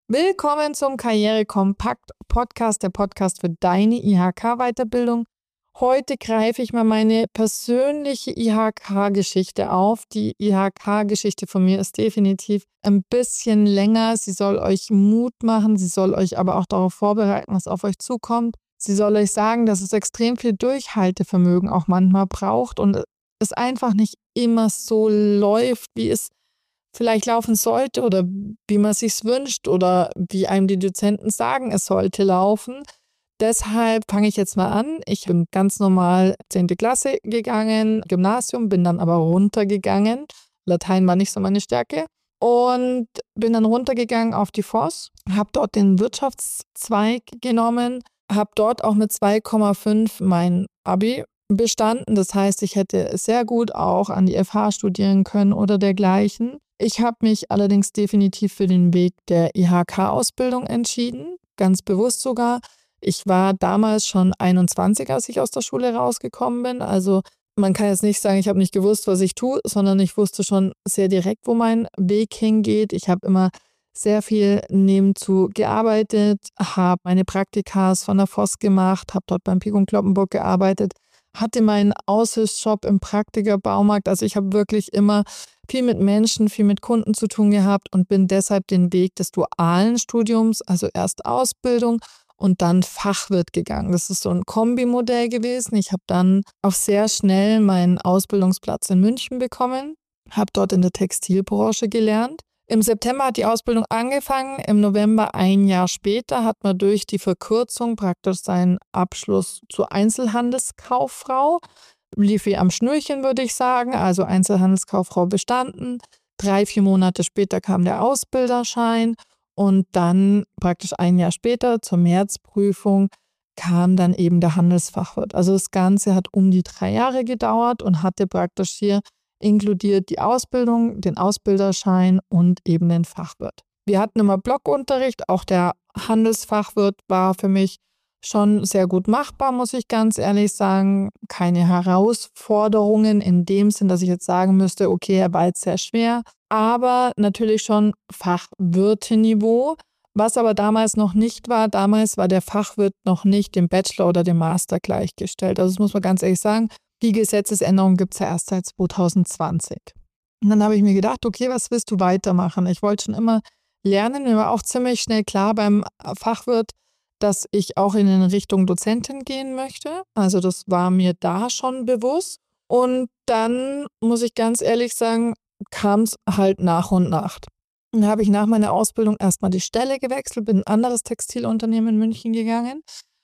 Willkommen zum Karriere-Kompakt Podcast, der Podcast für deine IHK-Weiterbildung. Heute greife ich mal meine persönliche IHK-Geschichte auf. Die IHK-Geschichte von mir ist definitiv ein bisschen länger. Sie soll euch Mut machen, sie soll euch aber auch darauf vorbereiten, was auf euch zukommt. Sie soll euch sagen, dass es extrem viel Durchhaltevermögen auch manchmal braucht und es einfach nicht immer so läuft, wie es vielleicht laufen sollte oder wie man sich's wünscht oder wie einem die Dozenten sagen, es sollte laufen. Deshalb fange ich jetzt mal an. Ich bin ganz normal 10. Klasse gegangen, Gymnasium, bin dann aber runtergegangen. Latein war nicht so meine Stärke. Und bin dann runtergegangen auf die FOS, habe dort den Wirtschaftszweig genommen, habe dort auch mit 2,5 mein Abi bestanden. Das heißt, ich hätte sehr gut auch an die FH studieren können oder dergleichen. Ich habe mich allerdings definitiv für den Weg der IHK-Ausbildung entschieden, ganz bewusst sogar. Ich war damals schon 21, als ich aus der Schule rausgekommen bin. Also man kann jetzt nicht sagen, ich habe nicht gewusst, was ich tue, sondern ich wusste schon sehr direkt, wo mein Weg hingeht. Ich habe immer sehr viel nebenzu gearbeitet, habe meine Praktikas von der FOS gemacht, habe dort beim Pik & Cloppenburg gearbeitet, hatte meinen Aushilfsjob im Praktika-Baumarkt. Also ich habe wirklich immer viel mit Menschen, viel mit Kunden zu tun gehabt und bin deshalb den Weg des dualen Studiums, also erst Ausbildung und dann Fachwirt gegangen. Das ist so ein Kombimodell gewesen. Ich habe dann auch sehr schnell meinen Ausbildungsplatz in München bekommen, habe dort in der Textilbranche gelernt. Im September hat die Ausbildung angefangen, im November ein Jahr später hat man durch die Verkürzung praktisch seinen Abschluss zur Einzelhandelskauffrau. Lief wie am Schnürchen, würde ich sagen, also Einzelhandelskauffrau bestanden. 3-4 Monate später kam der Ausbilderschein und dann praktisch ein Jahr später zur Märzprüfung kam dann eben der Handelsfachwirt. Also das Ganze hat um die 3 Jahre gedauert und hatte praktisch hier inkludiert die Ausbildung, den Ausbilderschein und eben den Fachwirt. Wir hatten immer Blockunterricht, auch der Handelsfachwirt war für mich schon sehr gut machbar, muss ich ganz ehrlich sagen. Keine Herausforderungen in dem Sinn, dass ich jetzt sagen müsste, okay, er war jetzt sehr schwer, aber natürlich schon Fachwirte-Niveau. Was aber damals noch nicht war, damals war der Fachwirt noch nicht dem Bachelor oder dem Master gleichgestellt. Also das muss man ganz ehrlich sagen. Die Gesetzesänderung gibt es ja erst seit 2020. Und dann habe ich mir gedacht, okay, was willst du weitermachen? Ich wollte schon immer lernen. Mir war auch ziemlich schnell klar beim Fachwirt, dass ich auch in Richtung Dozentin gehen möchte. Also das war mir da schon bewusst. Und dann, muss ich ganz ehrlich sagen, kam es halt nach und nach. Dann habe ich nach meiner Ausbildung erstmal die Stelle gewechselt, bin in ein anderes Textilunternehmen in München gegangen.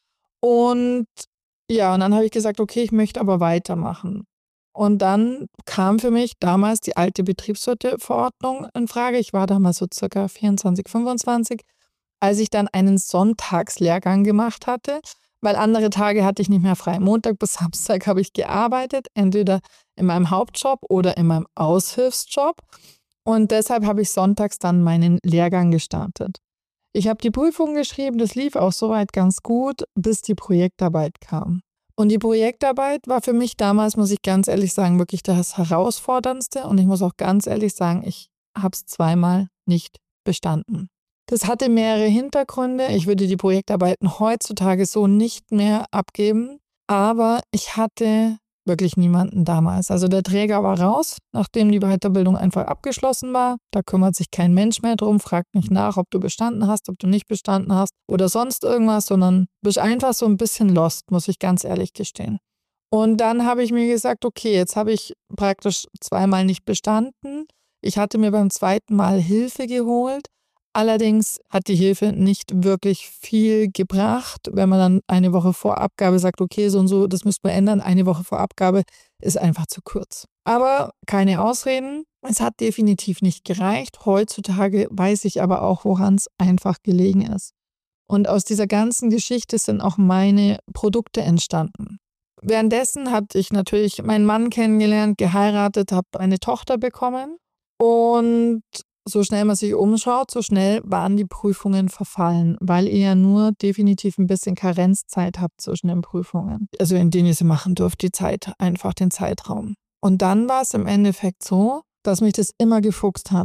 Und ja, und dann habe ich gesagt, okay, ich möchte aber weitermachen. Und dann kam für mich damals die alte Betriebswirteverordnung in Frage. Ich war damals so circa 24, 25, als ich dann einen Sonntagslehrgang gemacht hatte, weil andere Tage hatte ich nicht mehr frei. Montag bis Samstag habe ich gearbeitet, entweder in meinem Hauptjob oder in meinem Aushilfsjob. Und deshalb habe ich sonntags dann meinen Lehrgang gestartet. Ich habe die Prüfung geschrieben, das lief auch soweit ganz gut, bis die Projektarbeit kam. Und die Projektarbeit war für mich damals, muss ich ganz ehrlich sagen, wirklich das Herausforderndste. Und ich muss auch ganz ehrlich sagen, ich habe es 2-mal nicht bestanden. Das hatte mehrere Hintergründe. Ich würde die Projektarbeiten heutzutage so nicht mehr abgeben. Aber ich hatte wirklich niemanden damals. Also der Träger war raus, nachdem die Weiterbildung einfach abgeschlossen war. Da kümmert sich kein Mensch mehr drum, fragt nicht nach, ob du bestanden hast, ob du nicht bestanden hast oder sonst irgendwas, sondern bist einfach so ein bisschen lost, muss ich ganz ehrlich gestehen. Und dann habe ich mir gesagt, okay, jetzt habe ich praktisch 2-mal nicht bestanden. Ich hatte mir beim 2. Mal Hilfe geholt. Allerdings hat die Hilfe nicht wirklich viel gebracht. Wenn man dann eine Woche vor Abgabe sagt, okay, so und so, das müsste man ändern, eine Woche vor Abgabe ist einfach zu kurz. Aber keine Ausreden, es hat definitiv nicht gereicht. Heutzutage weiß ich aber auch, woran es einfach gelegen ist. Und aus dieser ganzen Geschichte sind auch meine Produkte entstanden. Währenddessen hatte ich natürlich meinen Mann kennengelernt, geheiratet, habe eine Tochter bekommen und so schnell man sich umschaut, so schnell waren die Prüfungen verfallen, weil ihr ja nur definitiv ein bisschen Karenzzeit habt zwischen den Prüfungen. Also in denen ihr sie machen dürft, die Zeit, einfach den Zeitraum. Und dann war es im Endeffekt so, dass mich das immer gefuchst hat.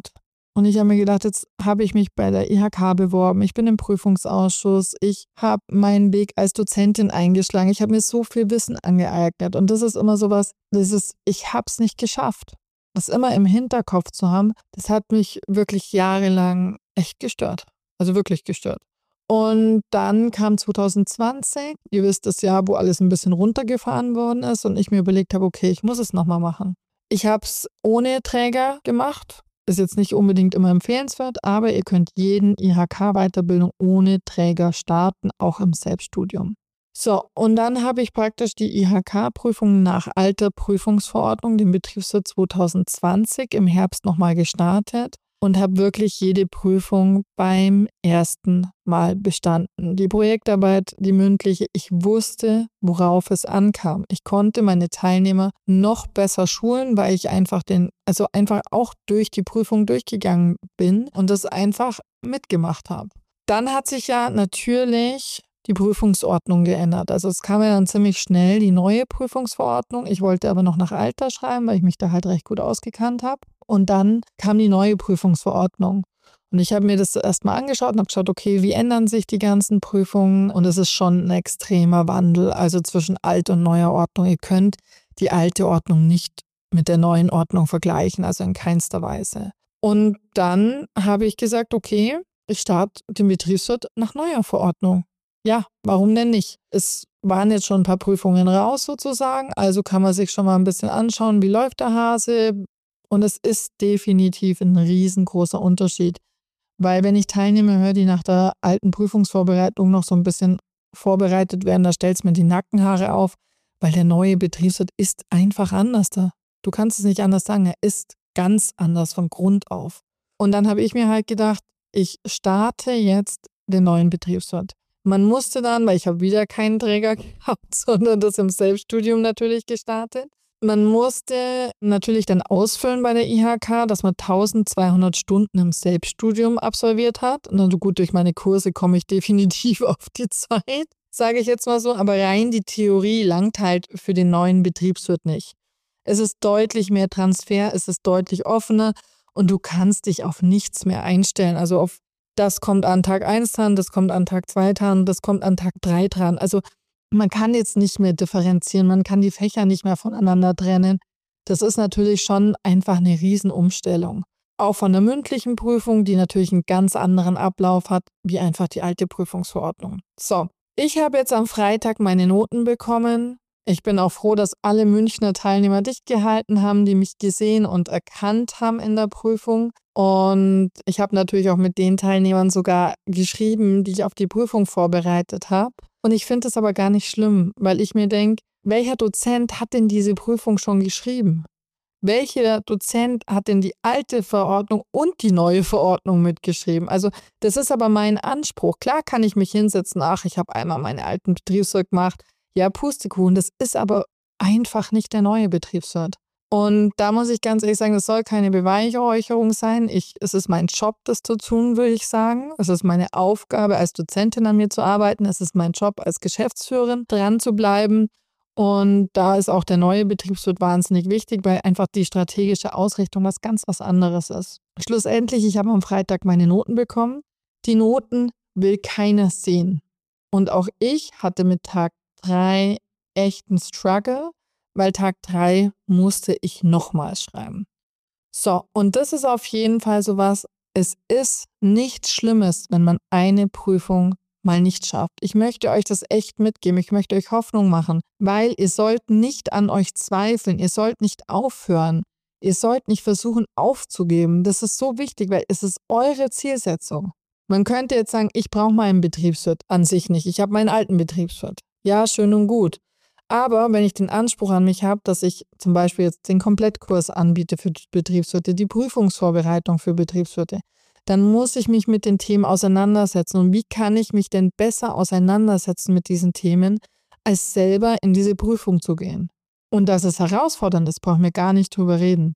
Und ich habe mir gedacht, jetzt habe ich mich bei der IHK beworben, ich bin im Prüfungsausschuss, ich habe meinen Weg als Dozentin eingeschlagen, ich habe mir so viel Wissen angeeignet. Und das ist immer sowas, ich habe es nicht geschafft. Das immer im Hinterkopf zu haben, das hat mich wirklich jahrelang echt gestört. Also wirklich gestört. Und dann kam 2020, ihr wisst das Jahr, wo alles ein bisschen runtergefahren worden ist und ich mir überlegt habe, okay, ich muss es nochmal machen. Ich habe es ohne Träger gemacht. Ist jetzt nicht unbedingt immer empfehlenswert, aber ihr könnt jeden IHK-Weiterbildung ohne Träger starten, auch im Selbststudium. So, und dann habe ich praktisch die IHK-Prüfung nach alter Prüfungsverordnung, dem Betriebswirt 2020, im Herbst nochmal gestartet und habe wirklich jede Prüfung beim ersten Mal bestanden. Die Projektarbeit, die mündliche, ich wusste, worauf es ankam. Ich konnte meine Teilnehmer noch besser schulen, weil ich einfach auch durch die Prüfung durchgegangen bin und das einfach mitgemacht habe. Dann hat sich ja natürlich die Prüfungsordnung geändert. Also es kam ja dann ziemlich schnell die neue Prüfungsverordnung. Ich wollte aber noch nach Alter schreiben, weil ich mich da halt recht gut ausgekannt habe. Und dann kam die neue Prüfungsverordnung. Und ich habe mir das erstmal angeschaut und habe geschaut, okay, wie ändern sich die ganzen Prüfungen? Und es ist schon ein extremer Wandel, also zwischen alt und neuer Ordnung. Ihr könnt die alte Ordnung nicht mit der neuen Ordnung vergleichen, also in keinster Weise. Und dann habe ich gesagt, okay, ich starte den Betriebswirt nach neuer Verordnung. Ja, warum denn nicht? Es waren jetzt schon ein paar Prüfungen raus sozusagen, also kann man sich schon mal ein bisschen anschauen, wie läuft der Hase. Und es ist definitiv ein riesengroßer Unterschied, weil wenn ich Teilnehmer höre, die nach der alten Prüfungsvorbereitung noch so ein bisschen vorbereitet werden, da stellt es mir die Nackenhaare auf, weil der neue Betriebswirt ist einfach anders da. Du kannst es nicht anders sagen, er ist ganz anders von Grund auf. Und dann habe ich mir halt gedacht, ich starte jetzt den neuen Betriebswirt. Man musste dann, weil ich habe wieder keinen Träger gehabt, sondern das im Selbststudium natürlich gestartet. Man musste natürlich dann ausfüllen bei der IHK, dass man 1200 Stunden im Selbststudium absolviert hat. Und dann, gut, durch meine Kurse komme ich definitiv auf die Zeit, sage ich jetzt mal so. Aber rein die Theorie langt halt für den neuen Betriebswirt nicht. Es ist deutlich mehr Transfer, es ist deutlich offener und du kannst dich auf nichts mehr einstellen. Also auf das kommt an Tag 1 dran, das kommt an Tag 2 dran, das kommt an Tag 3 dran. Also man kann jetzt nicht mehr differenzieren, man kann die Fächer nicht mehr voneinander trennen. Das ist natürlich schon einfach eine Riesenumstellung. Auch von der mündlichen Prüfung, die natürlich einen ganz anderen Ablauf hat, wie einfach die alte Prüfungsverordnung. So, ich habe jetzt am Freitag meine Noten bekommen. Ich bin auch froh, dass alle Münchner Teilnehmer dicht gehalten haben, die mich gesehen und erkannt haben in der Prüfung. Und ich habe natürlich auch mit den Teilnehmern sogar geschrieben, die ich auf die Prüfung vorbereitet habe. Und ich finde das aber gar nicht schlimm, weil ich mir denke, welcher Dozent hat denn diese Prüfung schon geschrieben? Welcher Dozent hat denn die alte Verordnung und die neue Verordnung mitgeschrieben? Also das ist aber mein Anspruch. Klar kann ich mich hinsetzen, ach, ich habe einmal meine alten Betriebswirt gemacht. Ja, Pustekuchen, das ist aber einfach nicht der neue Betriebswirt. Und da muss ich ganz ehrlich sagen, das soll keine Beweihräucherung sein. Es ist mein Job, das zu tun, würde ich sagen. Es ist meine Aufgabe, als Dozentin an mir zu arbeiten. Es ist mein Job, als Geschäftsführerin dran zu bleiben. Und da ist auch der neue Betriebswirt wahnsinnig wichtig, weil einfach die strategische Ausrichtung was anderes ist. Schlussendlich, ich habe am Freitag meine Noten bekommen. Die Noten will keiner sehen. Und auch ich hatte mit Tag 3 echten Struggle, weil Tag 3 musste ich nochmals schreiben. So, und das ist auf jeden Fall sowas, es ist nichts Schlimmes, wenn man eine Prüfung mal nicht schafft. Ich möchte euch das echt mitgeben, ich möchte euch Hoffnung machen, weil ihr sollt nicht an euch zweifeln, ihr sollt nicht aufhören, ihr sollt nicht versuchen aufzugeben. Das ist so wichtig, weil es ist eure Zielsetzung. Man könnte jetzt sagen, ich brauche meinen Betriebswirt an sich nicht, ich habe meinen alten Betriebswirt. Ja, schön und gut. Aber wenn ich den Anspruch an mich habe, dass ich zum Beispiel jetzt den Komplettkurs anbiete für Betriebswirte, die Prüfungsvorbereitung für Betriebswirte, dann muss ich mich mit den Themen auseinandersetzen. Und wie kann ich mich denn besser auseinandersetzen mit diesen Themen, als selber in diese Prüfung zu gehen? Und dass es herausfordernd ist, brauchen wir gar nicht drüber reden.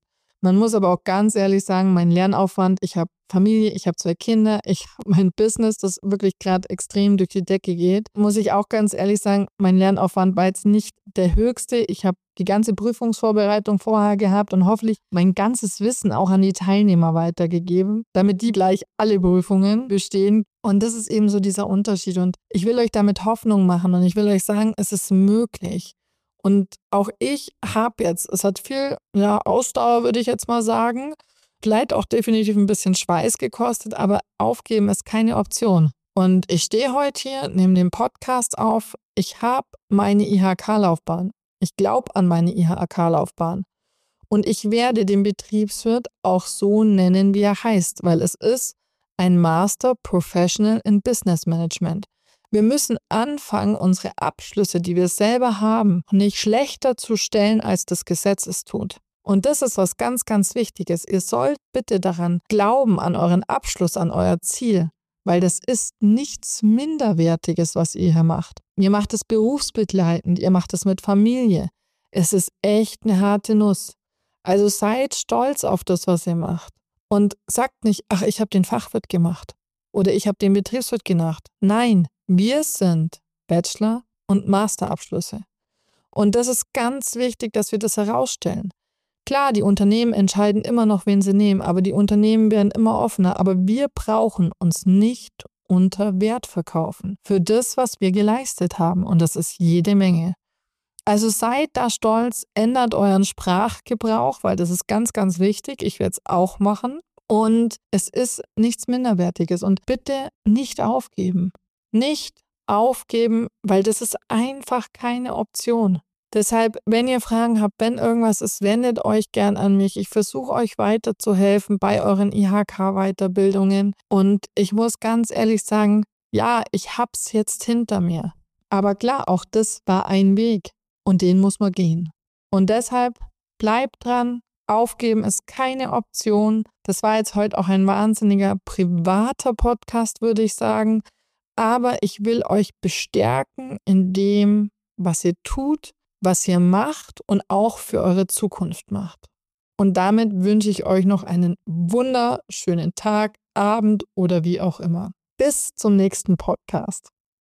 Man muss aber auch ganz ehrlich sagen, mein Lernaufwand, ich habe Familie, ich habe 2 Kinder, ich habe mein Business, das wirklich gerade extrem durch die Decke geht. Muss ich auch ganz ehrlich sagen, mein Lernaufwand war jetzt nicht der höchste. Ich habe die ganze Prüfungsvorbereitung vorher gehabt und hoffentlich mein ganzes Wissen auch an die Teilnehmer weitergegeben, damit die gleich alle Prüfungen bestehen. Und das ist eben so dieser Unterschied. Und ich will euch damit Hoffnung machen und ich will euch sagen, es ist möglich. Und auch ich habe jetzt, es hat viel Ausdauer, würde ich jetzt mal sagen, vielleicht auch definitiv ein bisschen Schweiß gekostet, aber aufgeben ist keine Option. Und ich stehe heute hier, nehme den Podcast auf. Ich habe meine IHK-Laufbahn. Ich glaube an meine IHK-Laufbahn. Und ich werde den Betriebswirt auch so nennen, wie er heißt, weil es ist ein Master Professional in Business Management. Wir müssen anfangen, unsere Abschlüsse, die wir selber haben, nicht schlechter zu stellen, als das Gesetz es tut. Und das ist was ganz, ganz Wichtiges. Ihr sollt bitte daran glauben, an euren Abschluss, an euer Ziel, weil das ist nichts Minderwertiges, was ihr hier macht. Ihr macht es berufsbegleitend, ihr macht es mit Familie. Es ist echt eine harte Nuss. Also seid stolz auf das, was ihr macht. Und sagt nicht, ach, ich habe den Fachwirt gemacht oder ich habe den Betriebswirt gemacht. Nein, wir sind Bachelor- und Masterabschlüsse. Und das ist ganz wichtig, dass wir das herausstellen. Klar, die Unternehmen entscheiden immer noch, wen sie nehmen, aber die Unternehmen werden immer offener. Aber wir brauchen uns nicht unter Wert verkaufen für das, was wir geleistet haben. Und das ist jede Menge. Also seid da stolz, ändert euren Sprachgebrauch, weil das ist ganz, ganz wichtig. Ich werde es auch machen. Und es ist nichts Minderwertiges. Und bitte nicht aufgeben. Nicht aufgeben, weil das ist einfach keine Option. Deshalb, wenn ihr Fragen habt, wenn irgendwas ist, wendet euch gern an mich. Ich versuche euch weiterzuhelfen bei euren IHK-Weiterbildungen. Und ich muss ganz ehrlich sagen, ja, ich hab's jetzt hinter mir. Aber klar, auch das war ein Weg und den muss man gehen. Und deshalb bleibt dran. Aufgeben ist keine Option. Das war jetzt heute auch ein wahnsinniger privater Podcast, würde ich sagen. Aber ich will euch bestärken in dem, was ihr tut, was ihr macht und auch für eure Zukunft macht. Und damit wünsche ich euch noch einen wunderschönen Tag, Abend oder wie auch immer. Bis zum nächsten Podcast.